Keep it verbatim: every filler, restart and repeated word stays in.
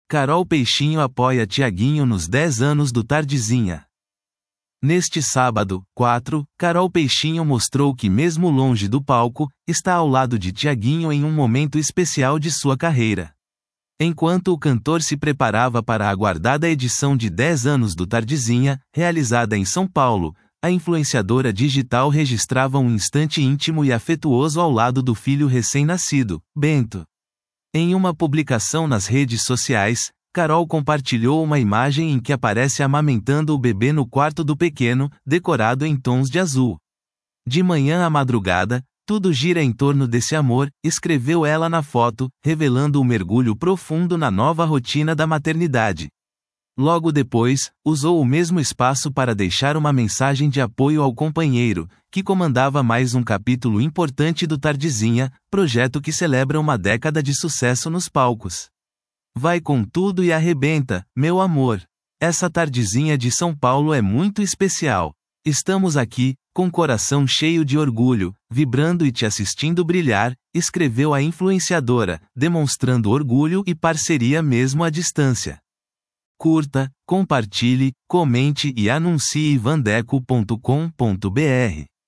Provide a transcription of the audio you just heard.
Carol Peixinho apoia Tiaguinho nos dez anos do Tardezinha. Neste sábado, quatro, Carol Peixinho mostrou que mesmo longe do palco, está ao lado de Tiaguinho em um momento especial de sua carreira. Enquanto o cantor se preparava para a aguardada edição de dez anos do Tardezinha, realizada em São Paulo, a influenciadora digital registrava um instante íntimo e afetuoso ao lado do filho recém-nascido, Bento. Em uma publicação nas redes sociais, Carol compartilhou uma imagem em que aparece amamentando o bebê no quarto do pequeno, decorado em tons de azul. De manhã à madrugada, tudo gira em torno desse amor, escreveu ela na foto, revelando um mergulho profundo na nova rotina da maternidade. Logo depois, usou o mesmo espaço para deixar uma mensagem de apoio ao companheiro, que comandava mais um capítulo importante do Tardezinha, projeto que celebra uma década de sucesso nos palcos. Vai com tudo e arrebenta, meu amor. Essa Tardezinha de São Paulo é muito especial. Estamos aqui, com coração cheio de orgulho, vibrando e te assistindo brilhar, escreveu a influenciadora, demonstrando orgulho e parceria mesmo à distância. Curta, compartilhe, comente e anuncie vandeco ponto com ponto br.